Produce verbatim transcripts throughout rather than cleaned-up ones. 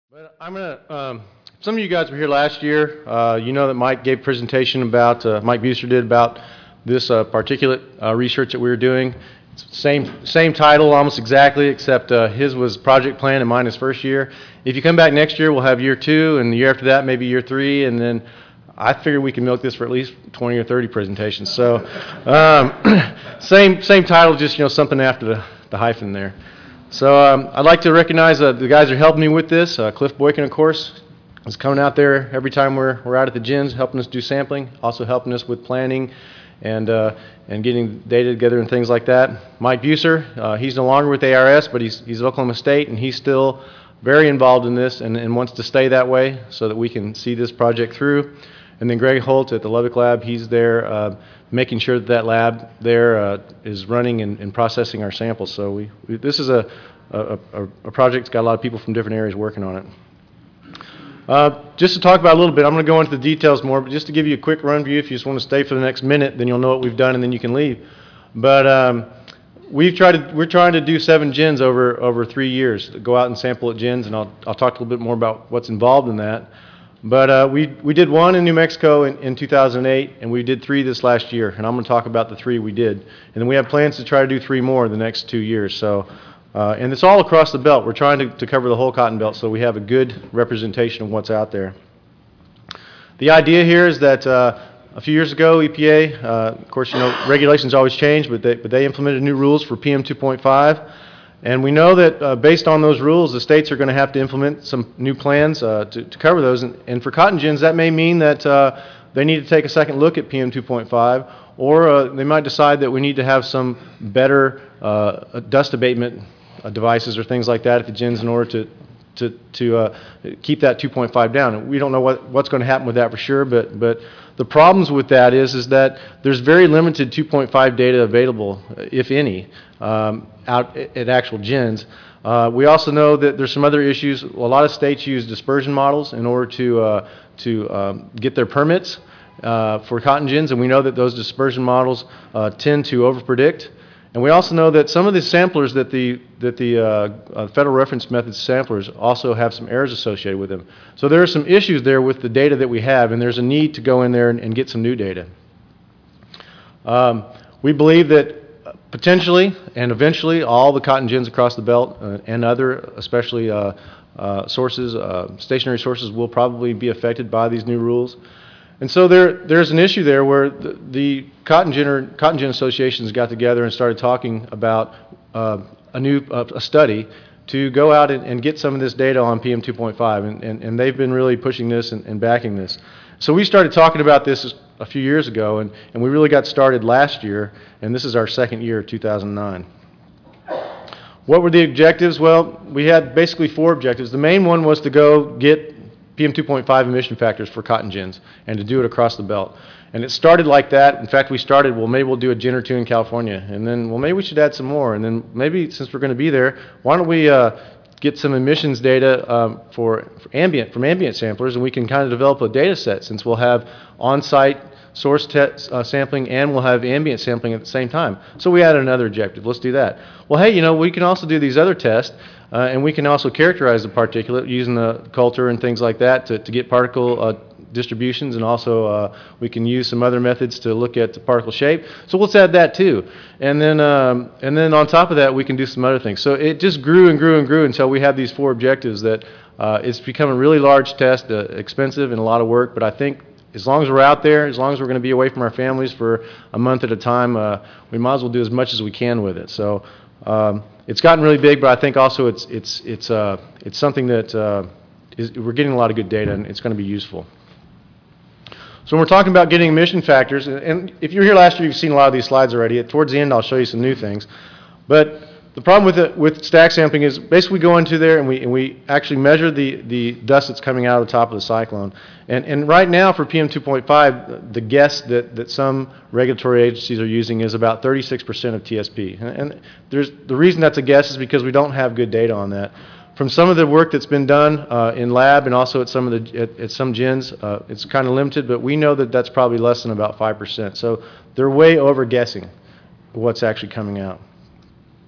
But I'm going to, um, some of you guys were here last year. Uh, you know that Mike gave a presentation about, uh, Mike Buser did about this uh, particulate uh, research that we were doing. Same, same title almost exactly, except uh, his was project plan and mine is first year. If you come back next year, we'll have year two, and the year after that, maybe year three, and then I figure we can milk this for at least twenty or thirty presentations. So, um, same, same title, just, you know, something after the, the hyphen there. So um, I'd like to recognize uh, the guys that are helping me with this. Uh, Cliff Boykin, of course, is coming out there every time we're, we're out at the gins, helping us do sampling, also helping us with planning and uh, and getting data together and things like that. Mike Buser, uh, he's no longer with A R S, but he's, he's at Oklahoma State, and he's still very involved in this and, and wants to stay that way so that we can see this project through. And then Greg Holt at the Lubbock Lab, he's there uh, making sure that that lab there uh, is running and, and processing our samples. So we, we this is a, a, a, a project that's got a lot of people from different areas working on it. Uh, just to talk about a little bit, I'm going to go into the details more, but just to give you a quick run view, if you just want to stay for the next minute, then you'll know what we've done and then you can leave. But um, we've tried to, we're trying to do seven gins over, over three years, go out and sample at gins, and I'll, I'll talk a little bit more about what's involved in that. But uh, we, we did one in New Mexico in, in two thousand eight, and we did three this last year, and I'm going to talk about the three we did. And then we have plans to try to do three more the next two years. So, uh, and it's all across the belt. We're trying to, to cover the whole cotton belt so we have a good representation of what's out there. The idea here is that uh, a few years ago, E P A, uh, of course, you know, regulations always change, but they, but they implemented new rules for P M two point five. And we know that uh, based on those rules, the states are going to have to implement some new plans uh, to, to cover those. And, and for cotton gins, that may mean that uh, they need to take a second look at P M two point five, or uh, they might decide that we need to have some better uh, dust abatement uh, devices or things like that at the gins in order to to, to uh, keep that two point five down. And we don't know what, what's going to happen with that for sure, but, but the problems with that is, is that there's very limited two point five data available, if any, um, out at actual gins. Uh, we also know that there's some other issues. A lot of states use dispersion models in order to, uh, to um, get their permits uh, for cotton gins, and we know that those dispersion models uh, tend to overpredict. And we also know that some of the samplers that the, that the uh, uh, Federal Reference Method samplers also have some errors associated with them. So there are some issues there with the data that we have, and there's a need to go in there and, and get some new data. Um, we believe that potentially and eventually all the cotton gins across the belt uh, and other, especially uh, uh, sources, uh, stationary sources, will probably be affected by these new rules. And so there, there's an issue there where the, the cotton, gin, cotton gin associations got together and started talking about uh, a new uh, a study to go out and, and get some of this data on P M two point five, and, and, and they've been really pushing this and, and backing this. So we started talking about this a few years ago, and, and we really got started last year, and this is our second year, two thousand nine. What were the objectives? Well, we had basically four objectives. The main one was to go get P M two point five emission factors for cotton gins and to do it across the belt. And it started like that. In fact, we started, well, maybe we'll do a gin or two in California. And then, well, maybe we should add some more. And then maybe since we're going to be there, why don't we uh, get some emissions data um, for, for ambient, from ambient samplers, and we can kind of develop a data set since we'll have on-site source test, uh, sampling and we'll have ambient sampling at the same time. So we added another objective. Let's do that. Well, hey, you know, we can also do these other tests. Uh, and we can also characterize the particulate using the culture and things like that to, to get particle uh, distributions, and also uh, we can use some other methods to look at the particle shape. So let's add that too. And then, um, and then on top of that, we can do some other things. So it just grew and grew and grew until we have these four objectives that uh, it's become a really large test, uh, expensive and a lot of work, but I think as long as we're out there, as long as we're going to be away from our families for a month at a time, uh, we might as well do as much as we can with it. So. Um, It's gotten really big, but I think also it's it's it's uh it's something that uh, is, we're getting a lot of good data, and it's going to be useful. So when we're talking about getting emission factors, and if you were here last year, you've seen a lot of these slides already. Towards the end, I'll show you some new things. But the problem with it, with stack sampling is basically we go into there and we and we actually measure the the dust that's coming out of the top of the cyclone. And and right now for P M two point five, the guess that that some regulatory agencies are using is about thirty-six percent of T S P. And, and there's the reason that's a guess is because we don't have good data on that. From some of the work that's been done uh, in lab and also at some of the at, at some gins, uh, it's kind of limited, but we know that that's probably less than about five percent. So they're way over guessing what's actually coming out.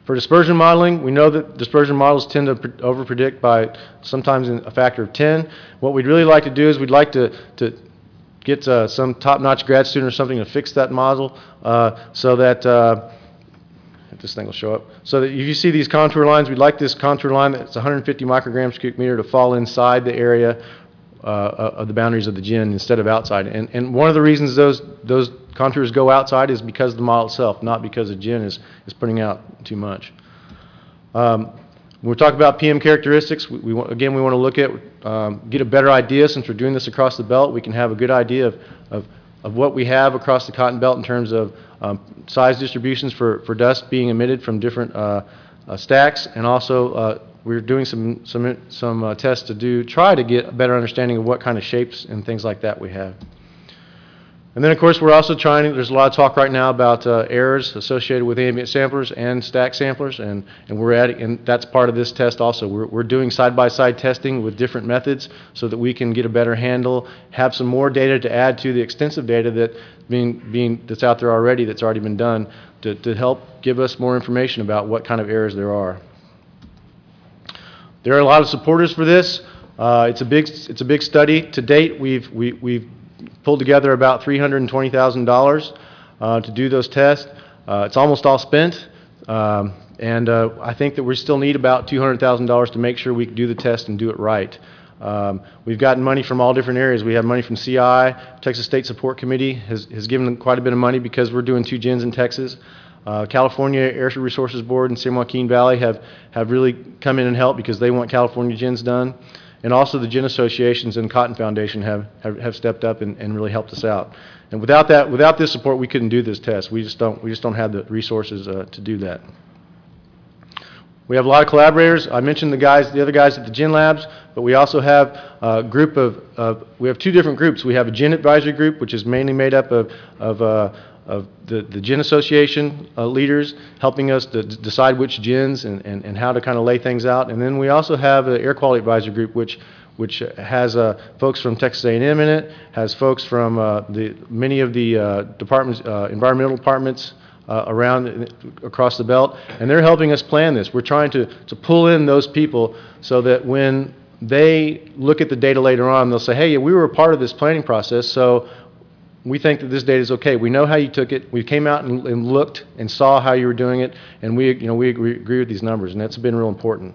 For dispersion modeling, we know that dispersion models tend to over-predict by sometimes in a factor of ten. What we'd really like to do is we'd like to, to get uh, some top-notch grad student or something to fix that model uh, so that uh, if this thing will show up. So that if you see these contour lines, we'd like this contour line that's one hundred fifty micrograms per cubic meter to fall inside the area uh, of the boundaries of the gin instead of outside. And, and one of the reasons those, those contours go outside is because of the model itself, not because the gin is, is putting out too much. Um, when we talk about P M characteristics, we, we want, again, we want to look at, um, get a better idea. Since we're doing this across the belt, we can have a good idea of, of, of what we have across the cotton belt in terms of um, size distributions for, for dust being emitted from different uh, uh, stacks, and also uh, we're doing some, some, some uh, tests to do, try to get a better understanding of what kind of shapes and things like that we have. And then, of course, we're also trying to, there's a lot of talk right now about uh, errors associated with ambient samplers and stack samplers, and, and we're adding, and that's part of this test also. We're, we're doing side-by-side testing with different methods so that we can get a better handle, have some more data to add to the extensive data that being, being, that's out there already, that's already been done, to, to help give us more information about what kind of errors there are. There are a lot of supporters for this. Uh, it's a big, it's a big study. To date, we've, we, we've pulled together about three hundred twenty thousand dollars uh, to do those tests. Uh, it's almost all spent, um, and uh, I think that we still need about two hundred thousand dollars to make sure we can do the test and do it right. Um, we've gotten money from all different areas. We have money from C I, Texas State Support Committee has, has given quite a bit of money because we're doing two gins in Texas. Uh, California Air Resources Board and San Joaquin Valley have, have really come in and helped because they want California gins done. And also the gin associations and Cotton Foundation have, have, have stepped up and, and really helped us out. And without that, without this support, we couldn't do this test. We just don't, we just don't have the resources uh, to do that. We have a lot of collaborators. I mentioned the guys, the other guys at the Gin Labs, but we also have a group of, of we have two different groups. We have a Gin Advisory Group, which is mainly made up of, of uh, of the, the Gin Association uh, leaders helping us to decide which gins and, and, and how to kind of lay things out. And then we also have an Air Quality Advisory Group, which which has uh, folks from Texas A and M in it, has folks from uh, the many of the uh, departments, uh, environmental departments uh, around across the belt, and they're helping us plan this. We're trying to, to pull in those people so that when they look at the data later on, they'll say, hey, we were a part of this planning process, so we think that this data is okay. We know how you took it. We came out and, and looked and saw how you were doing it, and we, you know, we agree, agree with these numbers, and that's been real important.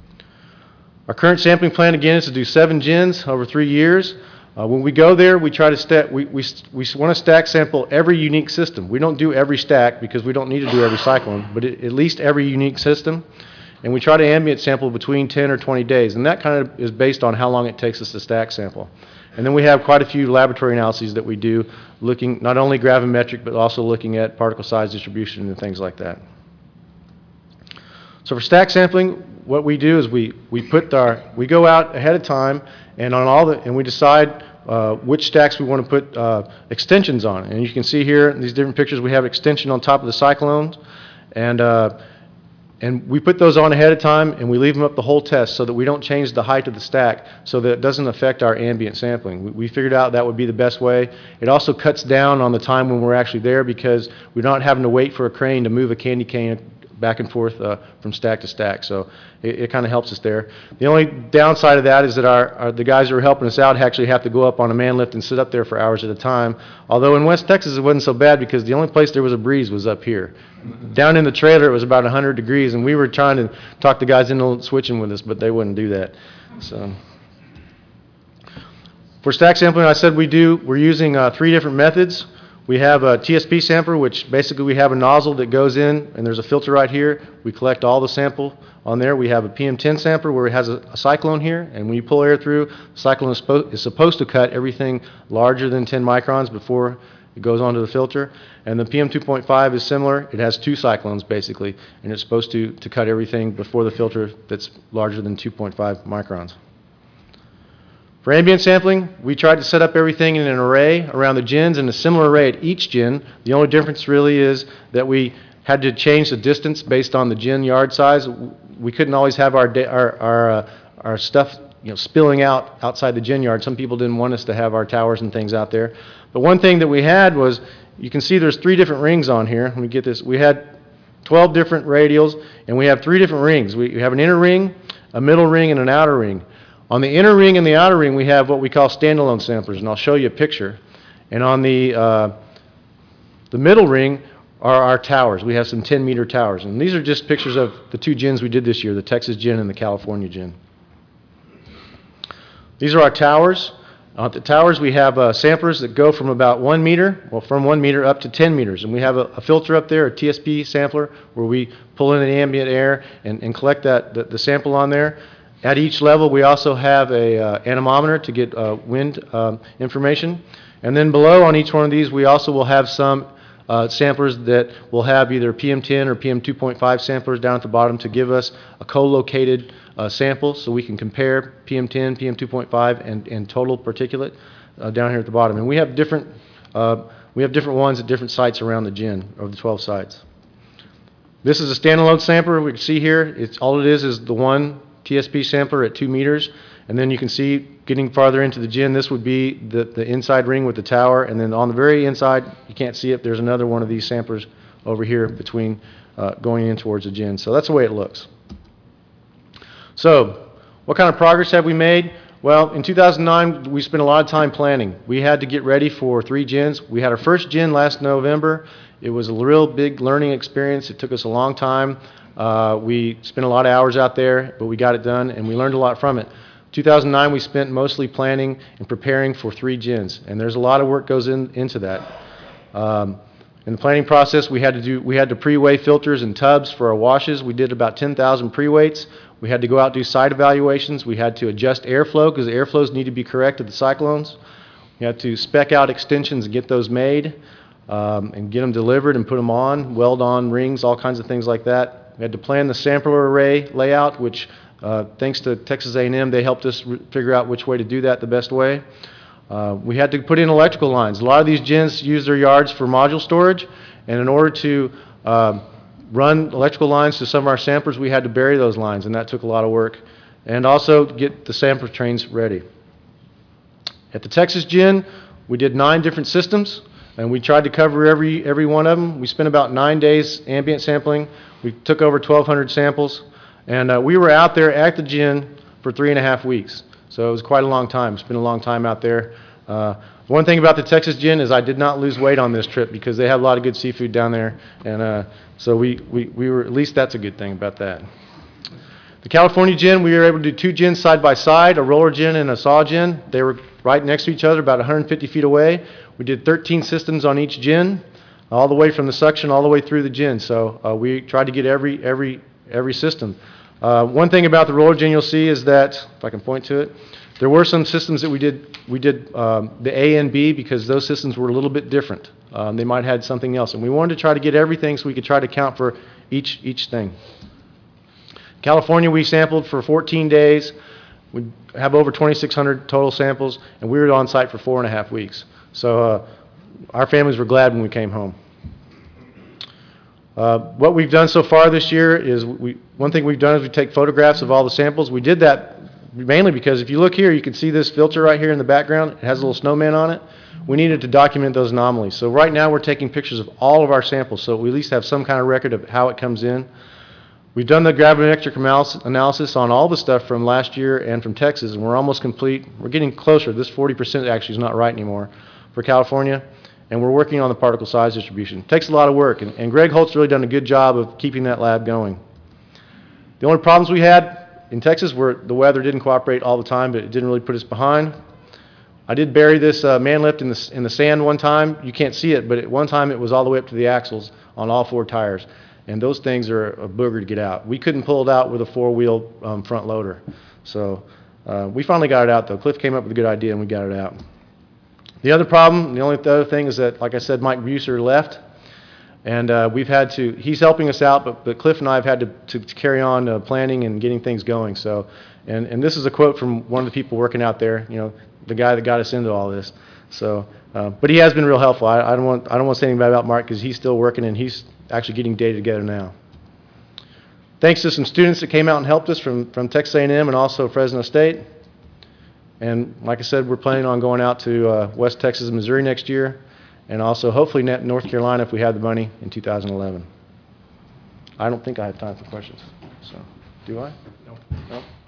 Our current sampling plan, again, is to do seven gins over three years. Uh, when we go there, we try to stack, we, we, we want to stack sample every unique system. We don't do every stack because we don't need to do every cyclone, but it, at least every unique system. And we try to ambient sample between ten or twenty days, and that kind of is based on how long it takes us to stack sample. And then we have quite a few laboratory analyses that we do, looking not only gravimetric, but also looking at particle size distribution and things like that. So for stack sampling, what we do is we, we put our, we go out ahead of time and on all the, and we decide uh, which stacks we want to put uh, extensions on. And you can see here in these different pictures, we have extension on top of the cyclones, and uh, And we put those on ahead of time, and we leave them up the whole test so that we don't change the height of the stack so that it doesn't affect our ambient sampling. We, we figured out that would be the best way. It also cuts down on the time when we're actually there because we're not having to wait for a crane to move a candy cane back and forth uh, from stack to stack. So it, it kind of helps us there. The only downside of that is that our, our, the guys who are helping us out actually have to go up on a man lift and sit up there for hours at a time. Although in West Texas it wasn't so bad because the only place there was a breeze was up here. Down in the trailer it was about one hundred degrees, and we were trying to talk the guys into switching with us, but they wouldn't do that. So for stack sampling, I said we do, we're using uh, three different methods. We have a T S P sampler, which basically we have a nozzle that goes in, and there's a filter right here. We collect all the sample on there. We have a P M ten sampler where it has a, a cyclone here, and when you pull air through, the cyclone is, spo is supposed to cut everything larger than ten microns before it goes onto the filter. And the P M two point five is similar. It has two cyclones basically, and it's supposed to, to cut everything before the filter that's larger than two point five microns. For ambient sampling, we tried to set up everything in an array around the gins and a similar array at each gin. The only difference really is that we had to change the distance based on the gin yard size. We couldn't always have our, our, our, uh, our stuff you know, spilling out outside the gin yard. Some people didn't want us to have our towers and things out there. But one thing that we had was, you can see there's three different rings on here. Let me get this. We had twelve different radials, and we have three different rings. We have an inner ring, a middle ring, and an outer ring. On the inner ring and the outer ring, we have what we call standalone samplers, and I'll show you a picture. And on the, uh, the middle ring are our towers. We have some ten meter towers, and these are just pictures of the two gins we did this year, the Texas gin and the California gin. These are our towers. Uh, at the towers, we have uh, samplers that go from about one meter, well, from one meter up to ten meters. And we have a, a filter up there, a T S P sampler, where we pull in the ambient air and, and collect that the, the sample on there. At each level, we also have a uh, anemometer to get uh, wind um, information. And then below on each one of these, we also will have some uh, samplers that will have either P M ten or P M two point five samplers down at the bottom to give us a co-located Uh, sample, so we can compare P M ten, P M two point five, and, and total particulate uh, down here at the bottom. And we have different uh, we have different ones at different sites around the gin, of the twelve sites. This is a standalone sampler. We can see here, it's all it is is the one T S P sampler at two meters, and then you can see getting farther into the gin, this would be the, the inside ring with the tower, and then on the very inside, you can't see it, there's another one of these samplers over here between uh, going in towards the gin. So that's the way it looks. So, what kind of progress have we made? Well, in two thousand nine, we spent a lot of time planning. We had to get ready for three gins. We had our first gin last November. It was a real big learning experience. It took us a long time. Uh, we spent a lot of hours out there, but we got it done, and we learned a lot from it. two thousand nine, we spent mostly planning and preparing for three gins, and there's a lot of work goes in, into that. Um, in the planning process, we had to do we had to pre-weigh filters and tubs for our washes. We did about ten thousand pre-weights. We had to go out and do site evaluations. We had to adjust airflow because the airflows need to be correct at the cyclones. We had to spec out extensions and get those made um, and get them delivered and put them on, weld on rings, all kinds of things like that. We had to plan the sampler array layout, which uh, thanks to Texas A and M, they helped us figure out which way to do that the best way. Uh, we had to put in electrical lines. A lot of these gins use their yards for module storage, and in order to uh, run electrical lines to some of our samplers, we had to bury those lines, and that took a lot of work. And also get the sampler trains ready. At the Texas Gin, we did nine different systems, and we tried to cover every, every one of them. We spent about nine days ambient sampling. We took over twelve hundred samples, and uh, we were out there at the gin for three and a half weeks. So it was quite a long time. It's been a long time out there. Uh, one thing about the Texas Gin is I did not lose weight on this trip because they have a lot of good seafood down there, and uh, so we, we, we were, at least that's a good thing about that. The California gin, we were able to do two gins side by side, a roller gin and a saw gin. They were right next to each other, about one hundred fifty feet away. We did thirteen systems on each gin, all the way from the suction all the way through the gin. So uh, we tried to get every, every, every system. Uh, one thing about the roller gin you'll see is that, if I can point to it, there were some systems that we did, we did um, the A and B because those systems were a little bit different. Um, they might have had something else, and we wanted to try to get everything so we could try to count for each, each thing. California, we sampled for fourteen days. We have over twenty-six hundred total samples, and we were on site for four and a half weeks. So uh, our families were glad when we came home. Uh, what we've done so far this year is, we, one thing we've done is we take photographs of all the samples. We did that mainly because if you look here, you can see this filter right here in the background. It has a little snowman on it. We needed to document those anomalies. So right now we're taking pictures of all of our samples, so we at least have some kind of record of how it comes in. We've done the gravimetric analysis on all the stuff from last year and from Texas, and we're almost complete. We're getting closer. This forty percent actually is not right anymore for California, and we're working on the particle size distribution. It takes a lot of work, and, and Greg Holt's really done a good job of keeping that lab going. The only problems we had in Texas were the weather didn't cooperate all the time, but it didn't really put us behind. I did bury this uh, man lift in the, in the sand one time. You can't see it, but at one time it was all the way up to the axles on all four tires. And those things are a booger to get out. We couldn't pull it out with a four-wheel um, front loader. So uh, we finally got it out, though. Cliff came up with a good idea, and we got it out. The other problem, the only other thing is that, like I said, Mike Buser left. And uh, we've had to, he's helping us out, but, but Cliff and I have had to, to, to carry on uh, planning and getting things going. So, and, and this is a quote from one of the people working out there, you know, the guy that got us into all this. So, uh, but he has been real helpful. I, I don't want, I don't want to say anything bad about Mark because he's still working and he's actually getting data together now. Thanks to some students that came out and helped us from, from Texas A and M and also Fresno State. And like I said, we're planning on going out to uh, West Texas and Missouri next year, and also hopefully North Carolina if we have the money in two thousand eleven. I don't think I have time for questions, so, do I? No. No?